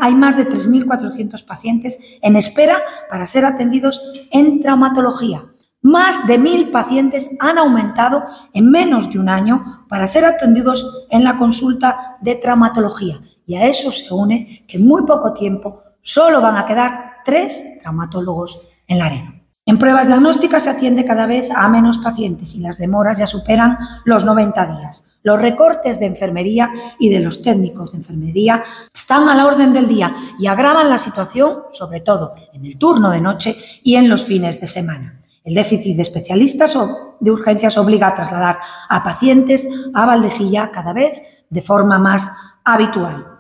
hay más de 3.400 pacientes en espera para ser atendidos en traumatología. Más de 1.000 pacientes han aumentado en menos de un año para ser atendidos en la consulta de traumatología. Y a eso se une que en muy poco tiempo solo van a quedar 3 traumatólogos en Laredo. En pruebas diagnósticas se atiende cada vez a menos pacientes y las demoras ya superan los 90 días. Los recortes de enfermería y de los técnicos de enfermería están a la orden del día y agravan la situación, sobre todo en el turno de noche y en los fines de semana. El déficit de especialistas de urgencias obliga a trasladar a pacientes a Valdecilla cada vez de forma más habitual.